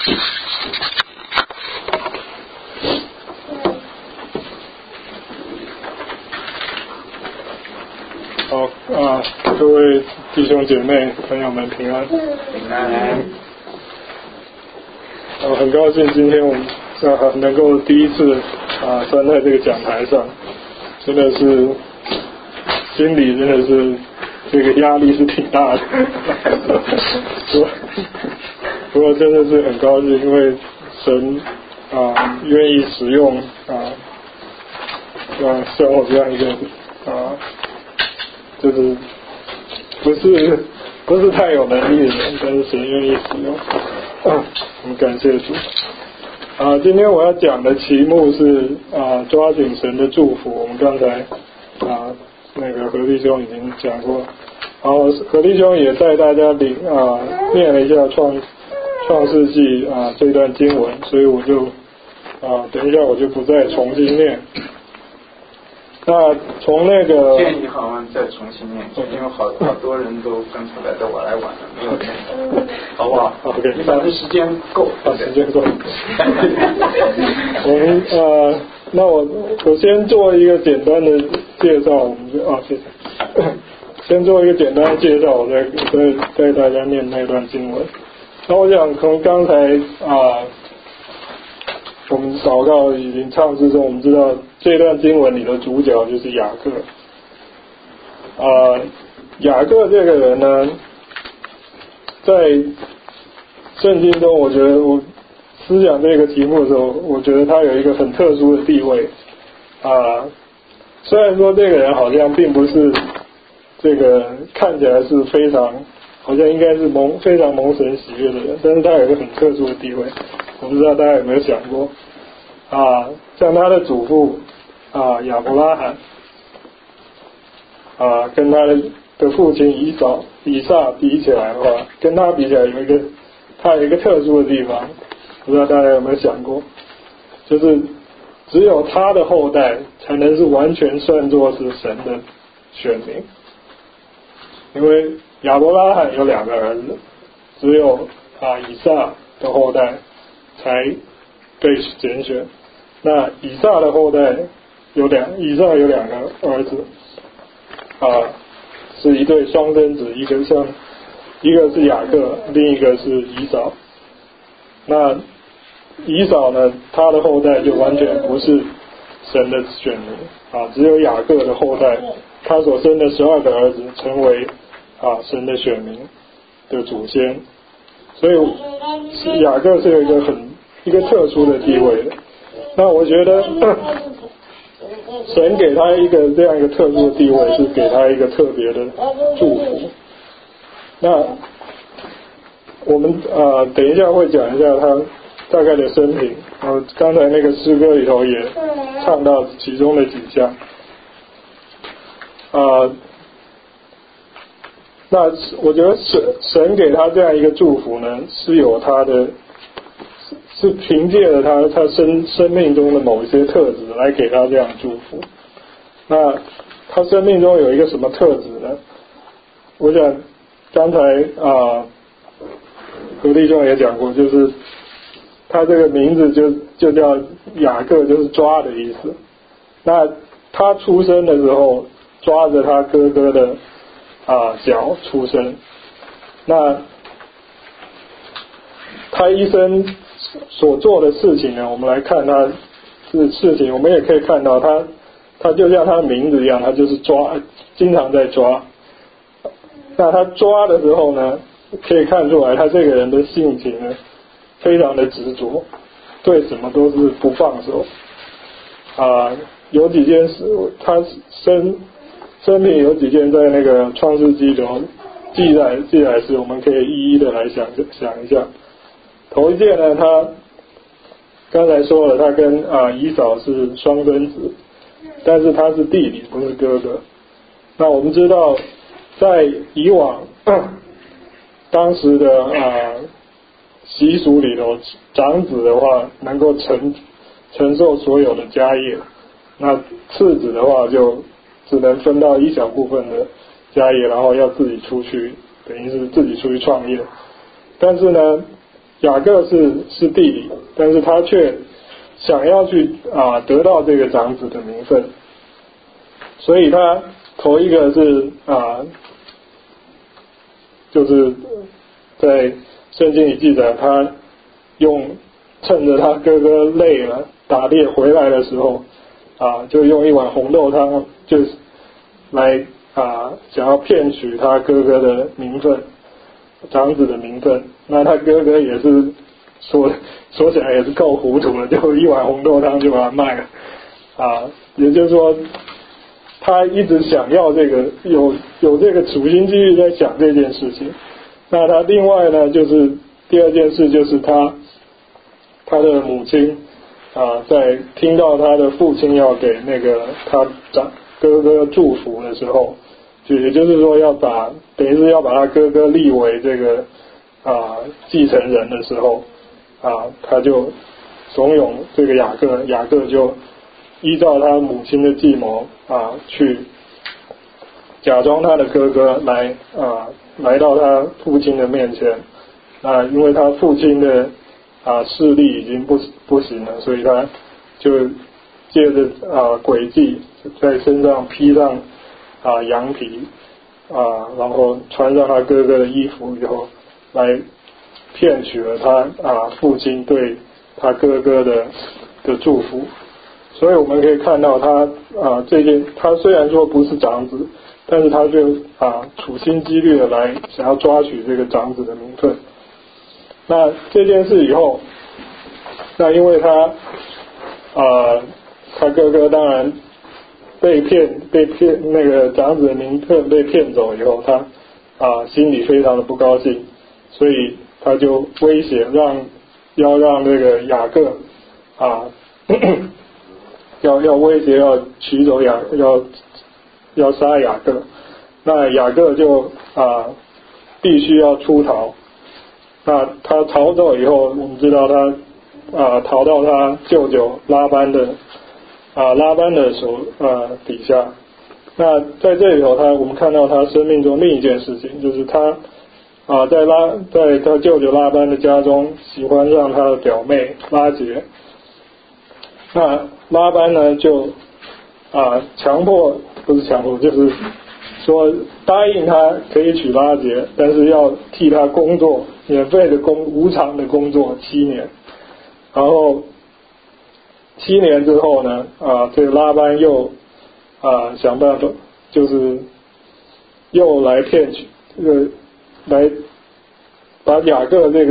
好各位弟兄姐妹朋友们平安。 平安。 很高兴今天我们能够第一次站在这个讲台上，真的是心里真的是这个压力是挺大的。不过真的是很高兴，因为神愿意使用像我这样一个就是不是太有能力的人，但是神愿意使用，我们感谢主。今天我要讲的题目是抓紧神的祝福。我们刚才那个何弟兄已经讲过，然后何弟兄也带大家念了一下创世纪这段经文，所以我就等一下我就不再重新念。那从那个建议好像再重新念，因为好多人都跟出来的，我来晚了，没有念，好不好 ？OK， 你反正时间够， 时间够。我们那我先做一个简单的介绍，我们就谢谢。先做一个简单的介绍，我再带大家念那段经文。那我想从刚才我们祷告已经唱诗中，我们知道这段经文里的主角就是雅各。雅各这个人呢，在圣经中，我觉得我思想这个题目的时候，我觉得他有一个很特殊的地位。虽然说这个人好像并不是这个看起来是非常，好像应该是非常蒙神喜悦的人，但是他有一个很特殊的地位。我不知道大家有没有想过，像他的祖父亚伯拉罕，跟他的父亲以撒比起来的话，跟他比起来他有一个特殊的地方，不知道大家有没有想过，就是只有他的后代才能是完全算作是神的选民，因为亚伯拉罕有2个儿子，只有以撒的后代才被拣选。那以撒的后代以撒有2个儿子，是一对双生子，一个是雅各，另一个是以扫。那以扫呢，他的后代就完全不是神的选民只有雅各的后代，他所生的12个儿子成为神的选民的祖先，所以雅各是有一个特殊的地位的。那我觉得神给他这样一个特殊的地位，是给他一个特别的祝福。那我们等一下会讲一下他大概的生平，刚才那个诗歌里头也唱到其中的几项。那我觉得神给他这样一个祝福呢，是有他的，是凭借着他生命中的某一些特质来给他这样祝福。那他生命中有一个什么特质呢？我想刚才何弟兄也讲过，就是他这个名字就叫雅各，就是抓的意思。那他出生的时候抓着他哥哥的脚出生。那他一生所做的事情呢，我们来看他的事情，我们也可以看到他就像他的名字一样，他就是抓，经常在抓。那他抓的时候呢，可以看出来他这个人的性情呢非常的执着，对什么都是不放手。有几件事，他生命有几件在那个创世纪中记载时，我们可以一一的来想一下。头一件呢，他刚才说了，他跟以扫是双生子，但是他是弟弟，不是哥哥。那我们知道，在以往当时的习俗里头，长子的话能够承受所有的家业，那次子的话就只能分到一小部分的家业，然后要自己出去，等于是自己出去创业。但是呢， 雅各是弟弟，但是他却想要去得到这个长子的名分，所以他头一个是就是在圣经里记载，他趁着他哥哥累了打猎回来的时候就用一碗红豆汤就是来想要骗取他哥哥的名分，长子的名分。那他哥哥也是说起来也是够糊涂了，就一碗红豆汤就把它卖了也就是说他一直想要这个有这个处心积虑在想这件事情。那他另外呢，就是第二件事就是他的母亲在听到他的父亲要给那个他哥哥祝福的时候，也就是说等于是要把他哥哥立为这个继承人的时候他就怂恿这个雅各就依照他母亲的计谋去假装他的哥哥来到他父亲的面前。因为他父亲的势力已经不行了，所以他就借着诡计在身上披上羊皮然后穿上他哥哥的衣服以后，来骗取了他父亲对他哥哥的祝福。所以我们可以看到他他虽然说不是长子，但是他就处心积虑的来想要抓取这个长子的名分。那这件事以后，那因为他哥哥当然被骗那个长子的名分被骗走以后，他心里非常的不高兴，所以他就威胁要让这个雅各要威胁要取走要杀雅各。那雅各就必须要出逃。那他逃走以后，我们知道他逃到他舅舅拉班的手底下。那在这里头我们看到他生命中另一件事情，就是他在他舅舅拉班的家中喜欢上他的表妹拉结。那拉班呢就不是强迫，就是说答应他可以娶拉结，但是要替他工作，免费的无偿的工作7年。然后7年之后呢这个拉班又想办法，就是又来骗取来把雅各等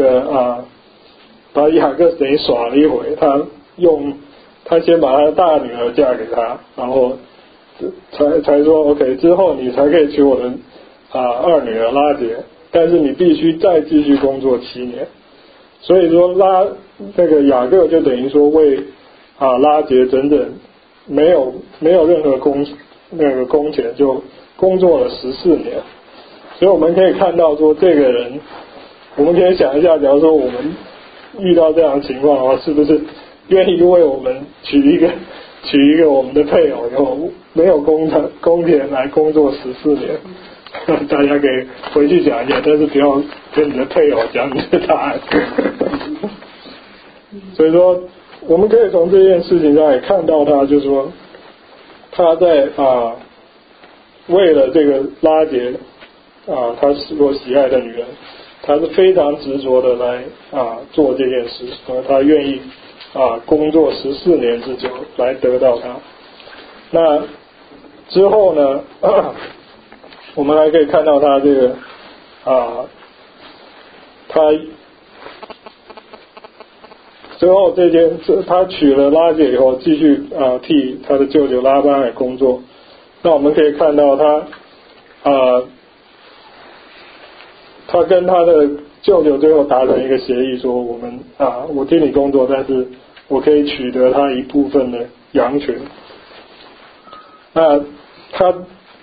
于耍了一回。他先把他的大女儿嫁给他，然后才说 OK， 之后你才可以娶我的二女儿拉结，但是你必须再继续工作7年。所以说这个雅各就等于说为拉结整整没有任何工钱，就工作了14年。所以我们可以看到说这个人，我们可以想一下，假如说我们遇到这样的情况的话，是不是愿意为我们娶一个我们的配偶以后没有工钱来工作14年？大家可以回去讲一下，但是不要跟你的配偶讲你的答案。所以说我们可以从这件事情上也看到就是说他在为了这个拉结他所喜爱的女人，他是非常执着的来做这件事，他愿意工作14年之久来得到他。那之后呢我们还可以看到他这个他之后他娶了拉结以后，继续替他的舅舅拉班来工作。那我们可以看到他跟他的舅舅最后达成一个协议，说我替你工作，但是我可以取得他一部分的羊群。那他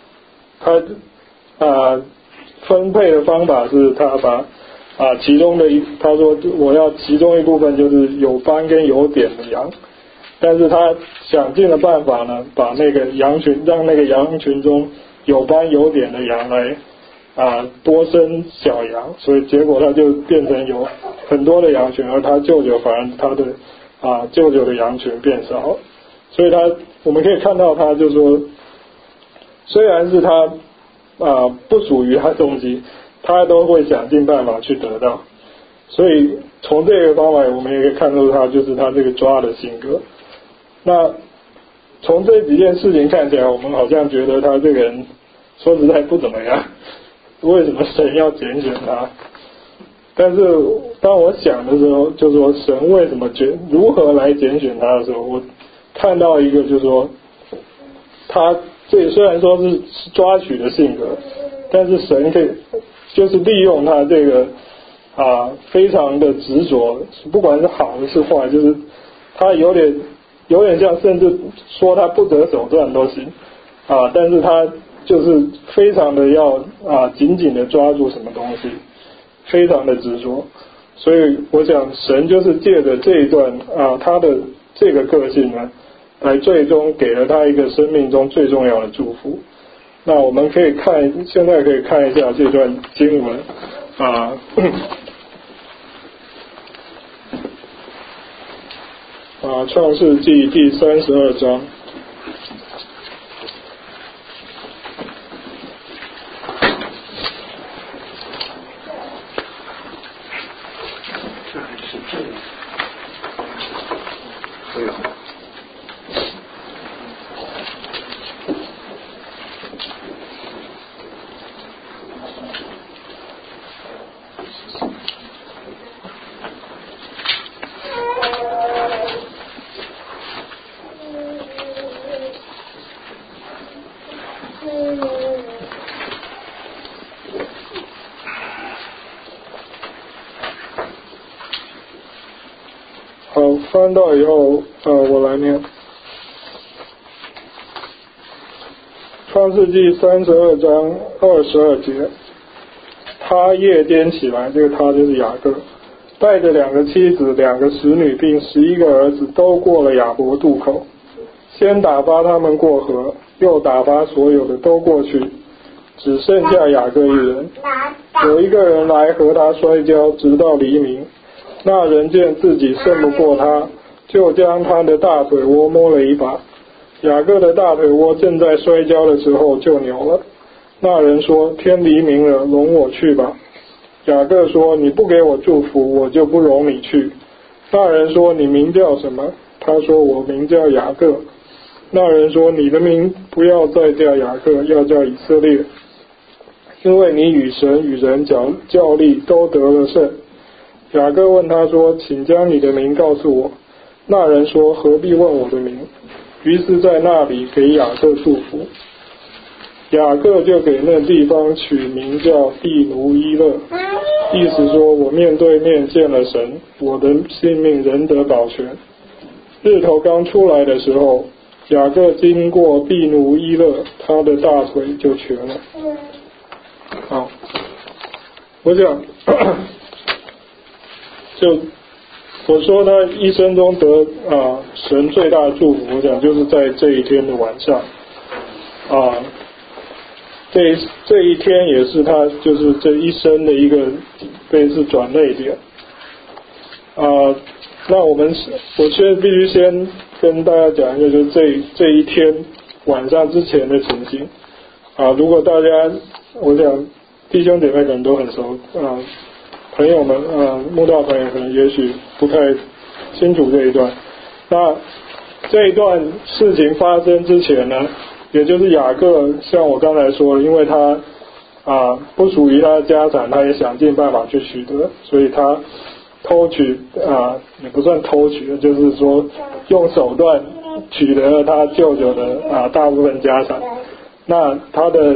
分配的方法是他把其中的他说我要其中一部分就是有斑跟有点的羊，但是他想尽了办法呢，把那个羊群让那个羊群中有斑有点的羊多生小羊，所以结果他就变成有很多的羊群，而他舅舅反而他的舅舅的羊群变少，所以我们可以看到他就说，虽然是他不属于他的东西，他都会想尽办法去得到，所以从这个方法我们也可以看出他就是他这个抓的性格。那从这几件事情看起来，我们好像觉得他这个人说实在不怎么样，为什么神要拣选他？但是当我想的时候，就说神为什么如何来拣选他的时候，我看到一个就是说，他这虽然说是抓取的性格，但是神可以就是利用他这个非常的执着，不管是好的是坏，就是他有点像，甚至说他不择手段都行但是他就是非常的要紧紧的抓住什么东西，非常的执着。所以我想神就是借着这一段他的这个个性呢，来最终给了他一个生命中最重要的祝福。那我们可以现在可以看一下这段经文创世纪第32章。好，翻到以后我来念。创世纪32章22节，他夜间起来，这个他就是雅各，带着2个妻子、2个使女并11个儿子，都过了雅博渡口，先打发他们过河，又打发所有的都过去，只剩下雅各一人。有一个人来和他摔跤，直到黎明。那人见自己胜不过他，就将他的大腿窝摸了一把。雅各的大腿窝正在摔跤的时候就扭了。那人说：天黎明了，容我去吧。雅各说：你不给我祝福，我就不容你去。那人说：你名叫什么？他说：我名叫雅各。那人说：你的名不要再叫雅各，要叫以色列，因为你与神与人较力都得了胜。雅各问他说：请将你的名告诉我。那人说：何必问我的名？于是在那里给雅各祝福。雅各就给那地方取名叫地奴伊勒，意思说我面对面见了神，我的性命仍得保全。日头刚出来的时候，雅各经过地奴伊勒，他的大腿就瘸了。好，我想就我说他一生中得神最大的祝福，我想就是在这一天的晚上这一天也是他就是这一生的一个类似转捩点那我必须先跟大家讲一个，就是这一天晚上之前的情形如果大家我想弟兄姐妹可能都很熟朋友们慕道朋友可能也许不太清楚这一段。那这一段事情发生之前呢，也就是雅各像我刚才说，因为他不属于他的家产，他也想尽办法去取得，所以他偷取也不算偷取，就是说用手段取得了他舅舅的大部分家产。那他的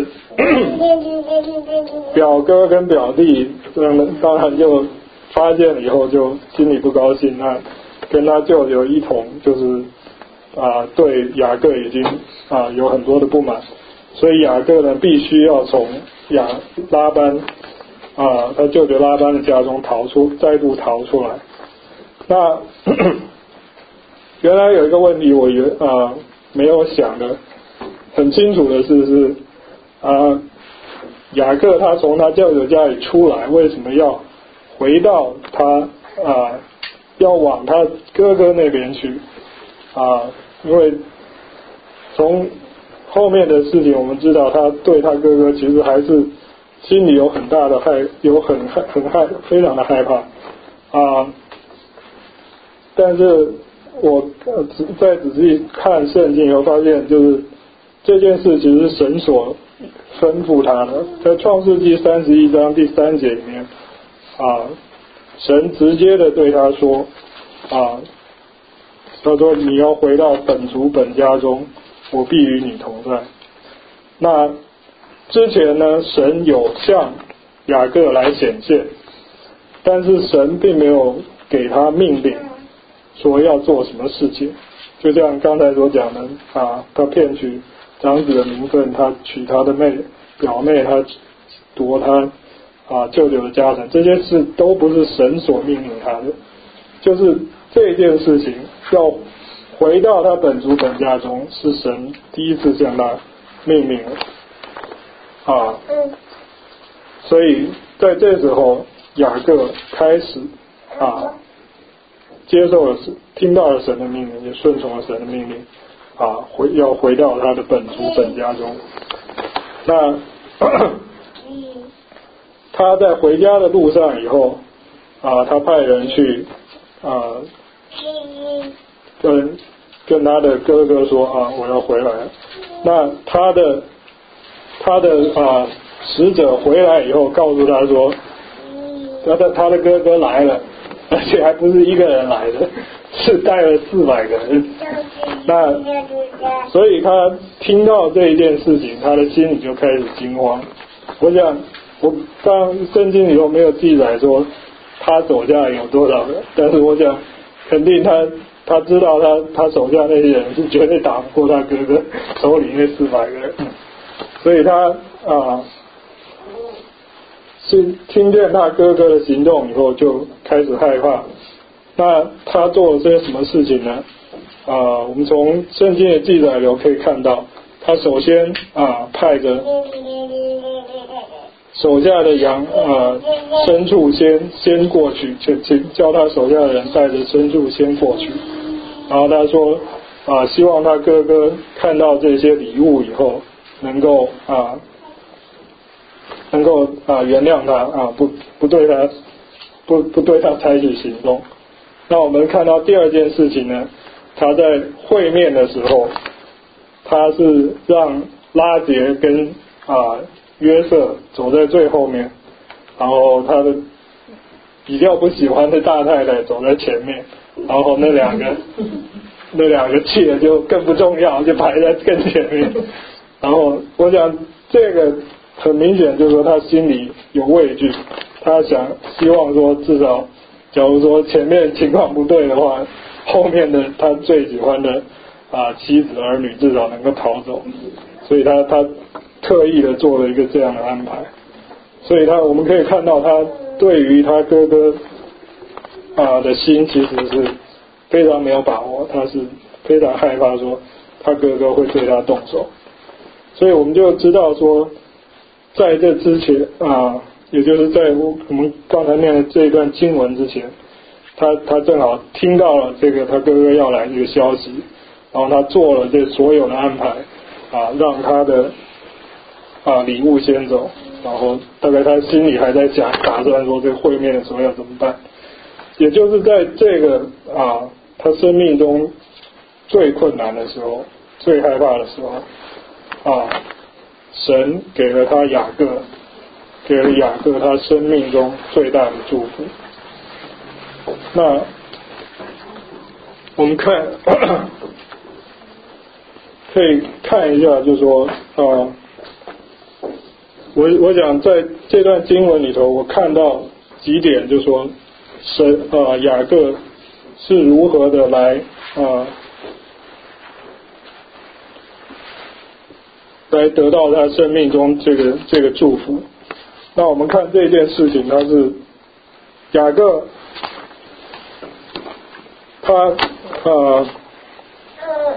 表哥跟表弟当然就发现了以后就心里不高兴，那跟他舅舅一同就是对雅各已经有很多的不满，所以雅各呢必须要从拉班他舅舅拉班的家中再度逃出来。那原来有一个问题我没有想的很清楚的是雅各他从他舅舅家里出来，为什么要回到他要往他哥哥那边去因为从后面的事情我们知道，他对他哥哥其实还是心里有很大的非常的害怕但是我再仔细看圣经以后发现，就是这件事其实是神所吩咐他的。在创世纪31章第3节里面神直接的对他说他说你要回到本族本家中，我必与你同在。那之前呢，神有向雅各来显现，但是神并没有给他命令说要做什么事情，就像刚才所讲的他骗取长子的名分，他娶他的表妹，他夺他舅舅的家产，这些事都不是神所命令他的。就是这件事情要回到他本族本家中，是神第一次向他命令了所以在这时候雅各开始接受了听到了神的命令，也顺从了神的命令要回到他的本族本家中。那他在回家的路上以后他派人去跟他的哥哥说我要回来了。那他的使者回来以后告诉他说他的哥哥来了，而且还不是一个人来的，是带了400个人。那所以他听到这一件事情，他的心里就开始惊慌。我想当圣经里头没有记载说他手下有多少人，但是我想肯定他知道他手下那些人是绝对打不过他哥哥手里那400个人，所以他是听见他哥哥的行动以后就开始害怕。那他做了些什么事情呢？我们从圣经的记载里可以看到，他首先派着手下的羊牲畜先过去，叫他手下的人带着牲畜先过去。然后他说希望他哥哥看到这些礼物以后能够原谅他不对他采取行动。那我们看到第二件事情呢，他在会面的时候，他是让拉结跟约瑟走在最后面，然后他的比较不喜欢的大太太走在前面，然后那两个妾就更不重要，就排在更前面。然后我想这个很明显就是说他心里有畏惧，他希望说至少假如说前面情况不对的话，后面的他最喜欢的妻子儿女至少能够逃走，所以他特意的做了一个这样的安排。所以我们可以看到他对于他哥哥的心其实是非常没有把握，他是非常害怕说他哥哥会对他动手。所以我们就知道说在这之前也就是在我们刚才念的这一段经文之前，他正好听到了这个他哥哥要来这个消息，然后他做了这所有的安排让他的礼物先走，然后大概他心里还在打算说这个会面的时候要怎么办。也就是在这个他生命中最困难的时候，最害怕的时候神给了雅各他生命中最大的祝福。那我们可以看一下，就是说我想在这段经文里头，我看到几点，就是说雅各是如何的来得到他生命中这个祝福。那我们看这件事情，他是雅各他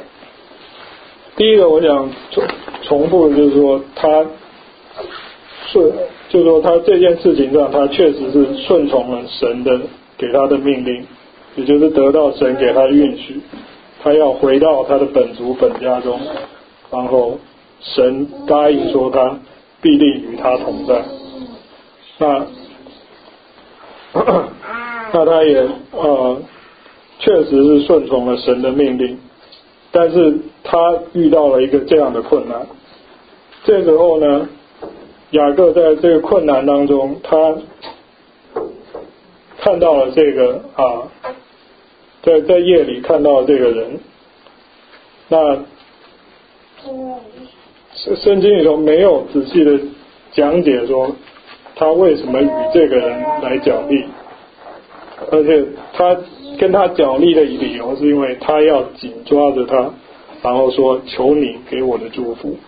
第一个我想重复的就是说，他就是说他这件事情上，他确实是顺从了神的给他的命令，也就是得到神给他的允许，他要回到他的本族本家中，然后神答应说他必定与他同在。那他也确实是顺从了神的命令，但是他遇到了一个这样的困难。这时候呢，雅各在这个困难当中，他看到了这个在夜里看到了这个人。那圣经里头没有仔细的讲解说他为什么与这个人来角力，而且他跟他角力的理由是因为他要紧抓着他，然后说求你给我的祝福。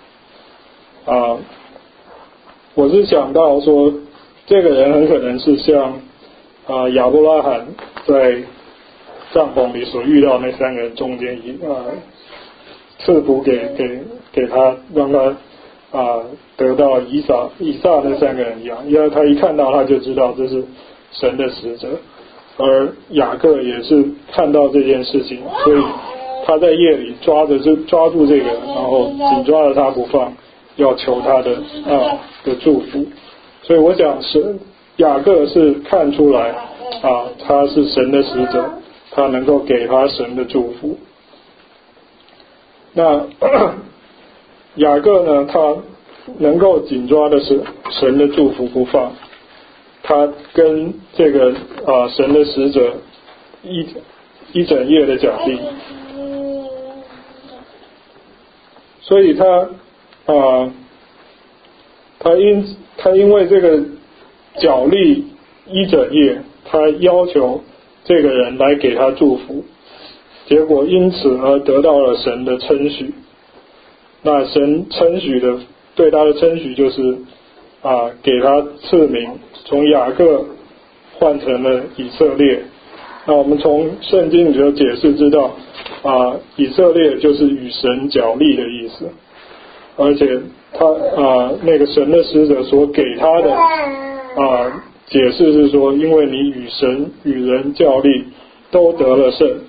我是想到说这个人很可能是像亚伯拉罕在帐篷里所遇到那3个人中间赐福给他，让他得到以撒那3个人一样，因为他一看到他就知道这是神的使者，而雅各也是看到这件事情，所以他在夜里抓住这个人，然后紧抓着他不放，要求他的祝福。所以我想雅各是看出来他是神的使者，他能够给他神的祝福。那雅各呢，他能够紧抓的是神的祝福不放，他跟这个神的使者一整夜的角力，所以他因为这个角力一整夜，他要求这个人来给他祝福，结果因此而得到了神的称许。那神称许的对他的称许就是给他赐名，从雅各换成了以色列。那我们从圣经里的解释知道以色列就是与神角力的意思，而且他那个神的使者所给他的解释是说，因为你与人较力都得了胜。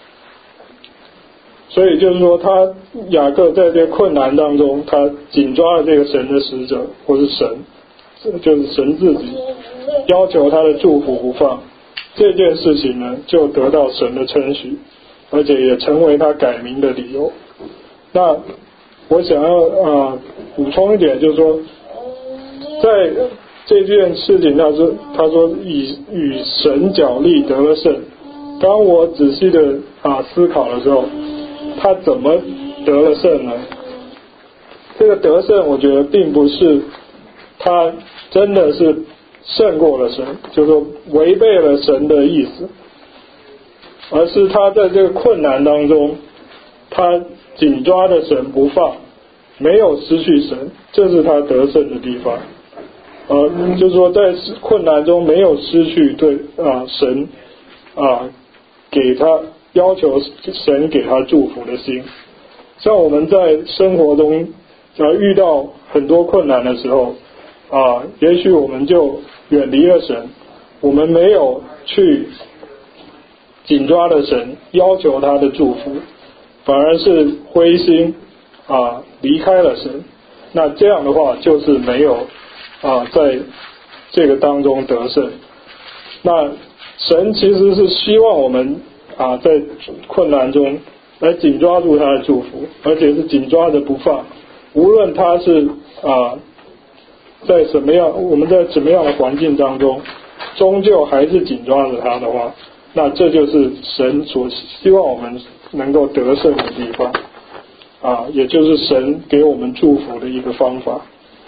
所以就是说雅各在这个困难当中，他紧抓了这个神的使者，或是神，就是神自己要求他的祝福不放，这件事情呢就得到神的称许，而且也成为他改名的理由。那我想要补充一点，就是说在这件事情他说与神角力得了胜，当我仔细的思考的时候，他怎么得了胜呢？这个得胜我觉得并不是他真的是胜过了神，就是说违背了神的意思，而是他在这个困难当中，他紧抓着神不放，没有失去神，这是他得胜的地方。就是说在困难中没有失去对神给他要求神给他祝福的心。像我们在生活中遇到很多困难的时候也许我们就远离了神，我们没有去紧抓了神要求他的祝福，反而是灰心离开了神。那这样的话就是没有在这个当中得胜。那神其实是希望我们在困难中来紧抓住他的祝福，而且是紧抓着不放，无论他是在我们在什么样的环境当中，终究还是紧抓着他的话，那这就是神所希望我们能够得胜的地方也就是神给我们祝福的一个方法。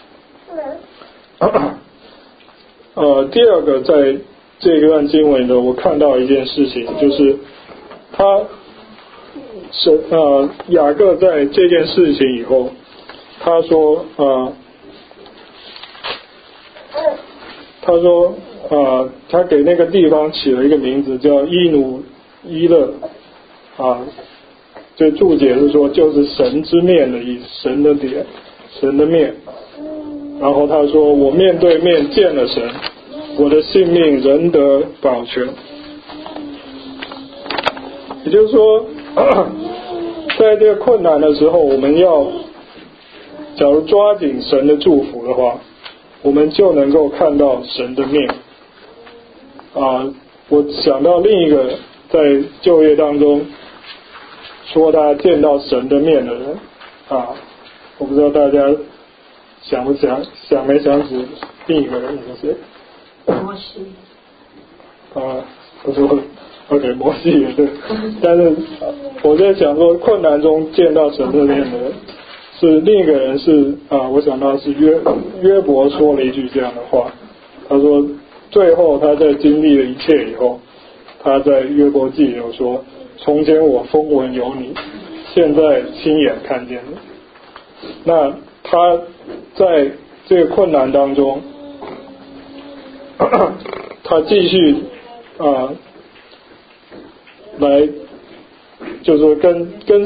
第二个，在这段经文呢，我看到一件事情，就是雅各在这件事情以后，他说他给那个地方起了一个名字叫伊努伊勒这注解是说就是神之面的意思，神的脸，神的面然后他说我面对面见了神，我的性命仍得保全。也就是说在这个困难的时候，我们要假如抓紧神的祝福的话，我们就能够看到神的面。我想到另一个在旧约当中说他见到神的面的人我不知道大家想没想起另一个人是谁？ 摩西。 不是OK， 摩西也对。但是我在想说，困难中见到神的面的人是另一个人是我想到是约伯说了一句这样的话，他说最后他在经历了一切以后，他在约伯记有说，从前我风闻有你，现在亲眼看见你。那他在这个困难当中他继续来就是说跟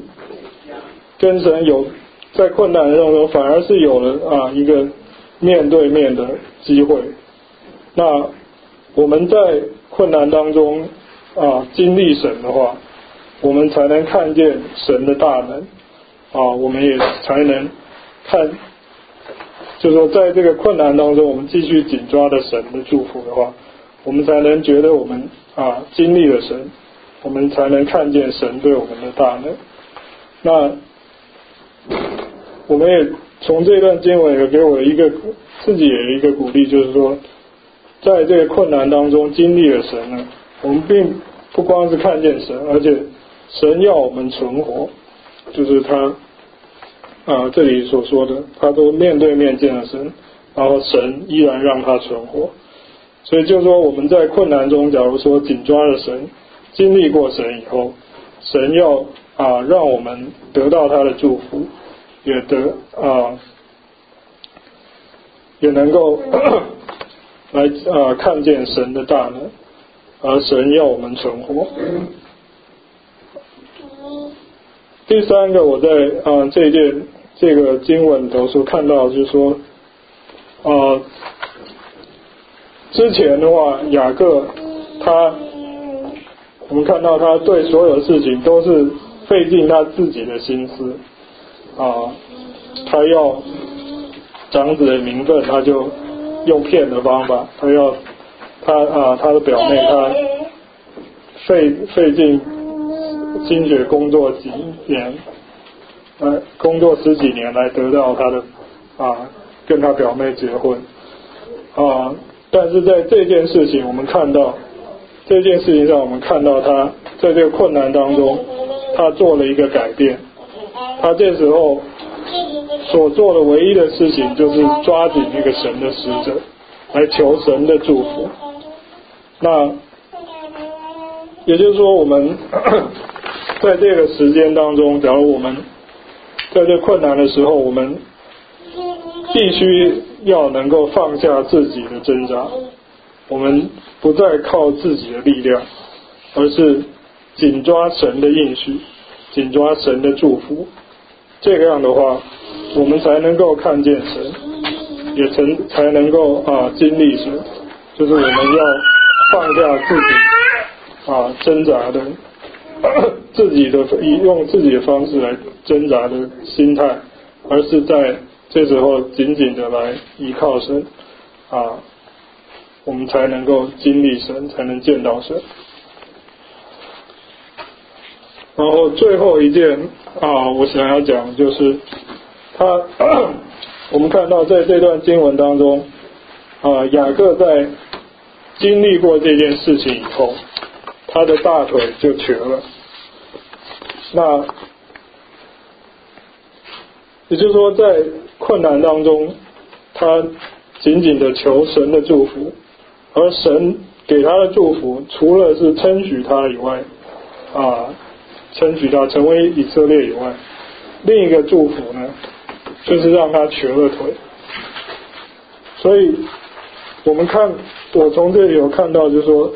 神有在困难当中反而是有了一个面对面的机会。那我们在困难当中经历神的话，我们才能看见神的大能我们也才能看，就是说在这个困难当中我们继续紧抓着神的祝福的话，我们才能觉得我们经历了神，我们才能看见神对我们的大能。那我们也从这段经文也给我自己也有一个鼓励，就是说在这个困难当中经历了神呢，我们并不光是看见神，而且神要我们存活，就是他这里所说的，他都面对面见了神，然后神依然让他存活。所以就是说我们在困难中，假如说紧抓着神，经历过神以后，神要让我们得到他的祝福，也能够来看见神的大能，而神要我们存活。第三个，我在这个经文里头所看到就是说之前的话雅各我们看到他对所有事情都是费尽他自己的心思他要长子的名分，他就用骗的方法，他要他的表妹他费尽心血工作几年工作10几年来得到他的跟他表妹结婚但是在这件事情上我们看到他在这个困难当中他做了一个改变。他这时候所做的唯一的事情就是抓紧那个神的使者来求神的祝福。那也就是说我们在这个时间当中，假如我们在这困难的时候，我们必须要能够放下自己的挣扎，我们不再靠自己的力量，而是紧抓神的应许，紧抓神的祝福。这个样的话，我们才能够看见神，也才能够经历神，就是我们要放下自己挣扎的用自己的方式来挣扎的心态，而是在这时候紧紧的来依靠神我们才能够经历神，才能见到神。然后最后一件我想要讲的就是我们看到在这段经文当中雅各在经历过这件事情以后，他的大腿就瘸了。那也就是说在困难当中他紧紧的求神的祝福，而神给他的祝福除了是称许他以外称许他成为以色列以外，另一个祝福呢就是让他瘸了腿。所以我从这里有看到就是说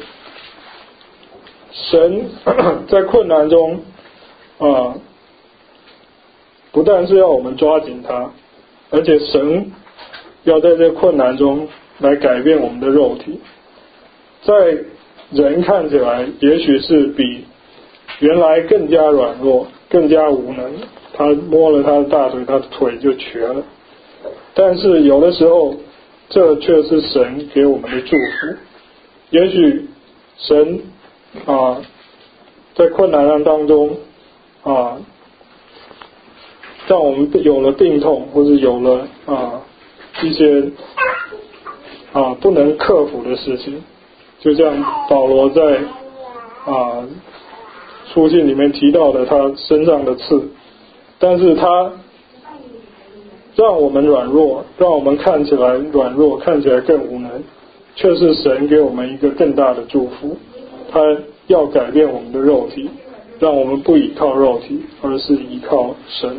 神在困难中不但是要我们抓紧他， 而且神要在这困难中来改变我们的肉体，在人看起来也许是比原来更加软弱，更加无能，他摸了他的大腿，他的腿就瘸了。但是有的时候这却是神给我们的祝福。也许神在困难当中让我们有了病痛，或者有了一些不能克服的事情，就像保罗在书信里面提到的他身上的刺，但是他让我们软弱，让我们看起来软弱，看起来更无能，却是神给我们一个更大的祝福。他要改变我们的肉体，让我们不依靠肉体，而是依靠神。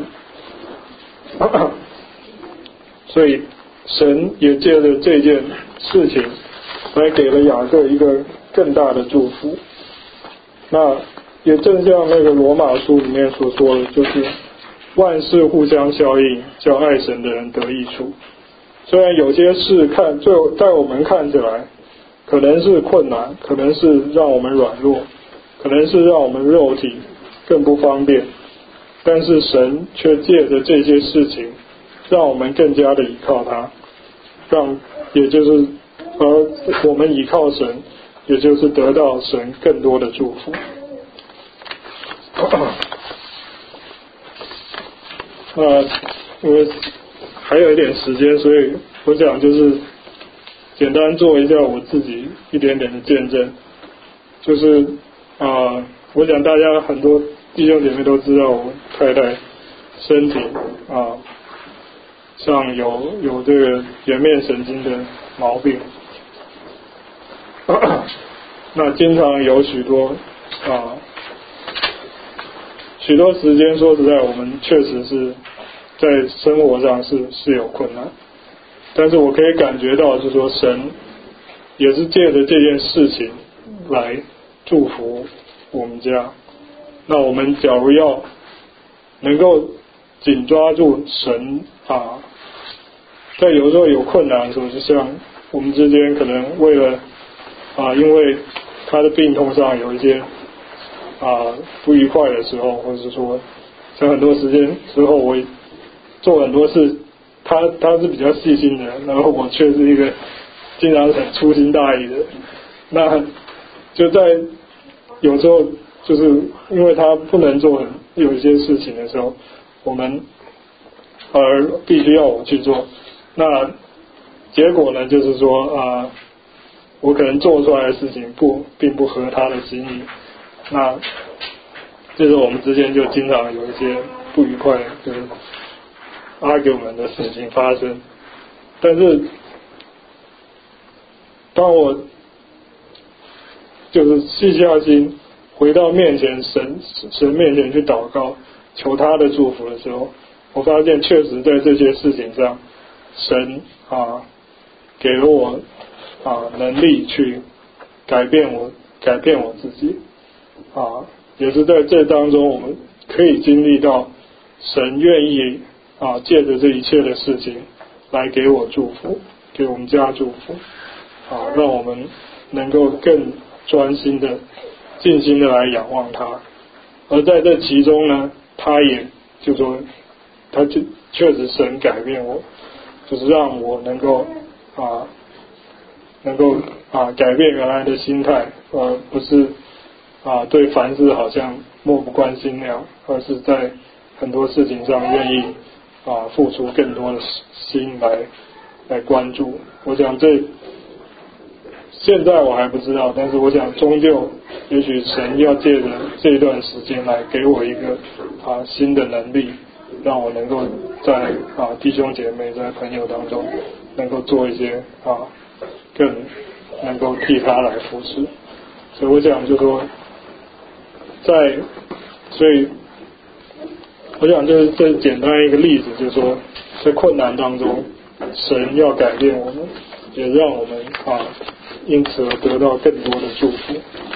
所以神也借着这件事情来给了雅各一个更大的祝福。那也正像那个罗马书里面所说的，就是万事互相效应，叫爱神的人得益处。虽然有些事在我们看起来可能是困难，可能是让我们软弱，可能是让我们肉体更不方便，但是神却借着这些事情让我们更加的依靠他，也就是而我们依靠神，也就是得到神更多的祝福。因为还有一点时间，所以我想就是简单做一下我自己一点点的见证。就是我想大家很多弟兄姐妹都知道，我太太身体上有这个颜面神经的毛病，那经常有许多时间，说实在，我们确实是在生活上是有困难，但是我可以感觉到，就是说神也是借着这件事情来祝福我们家。那我们假如要能够紧抓住神在有时候有困难的时候，就像我们之间可能为了因为他的病痛上有一些不愉快的时候，或者是说在很多时间之后，我做很多事，他是比较细心的，然后我却是一个经常很粗心大意的。那就在有时候就是因为他不能做有一些事情的时候，我们而必须要我去做，那结果呢就是说我可能做出来的事情并不合他的心意，那就是我们之间就经常有一些不愉快就是 argument 的事情发生。但是当我就是细下心回到面前神面前去祷告求他的祝福的时候，我发现确实在这些事情上神给了我能力去改变我自己也是在这当中我们可以经历到神愿意借着这一切的事情来给我祝福，给我们家祝福让我们能够更专心的尽心的来仰望他。而在这其中呢，他也就说他就确实神改变我，就是让我能够改变原来的心态，不是对凡事好像漠不关心那样，而是在很多事情上愿意付出更多的心来关注。我想现在我还不知道，但是我想终究也许神要借着这一段时间来给我一个新的能力，让我能够在弟兄姐妹在朋友当中能够做一些更能够替他来服侍。所以我想就说所以我想就是这简单一个例子，就是说在困难当中神要改变我们，也让我们因此而得到更多的祝福。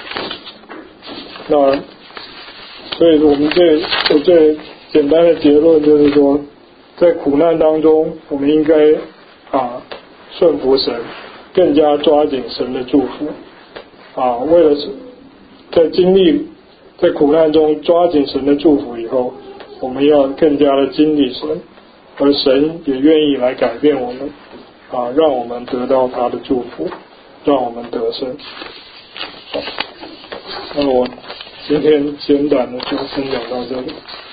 那所以我们最简单的结论就是说， 在苦难当中，我们应该顺服神，更加抓紧神的祝福为了在苦难中抓紧神的祝福以后，我们要更加的经历神，而神也愿意来改变我们让我们得到他的祝福，让我们得胜。那我今天简短的就分享到这里。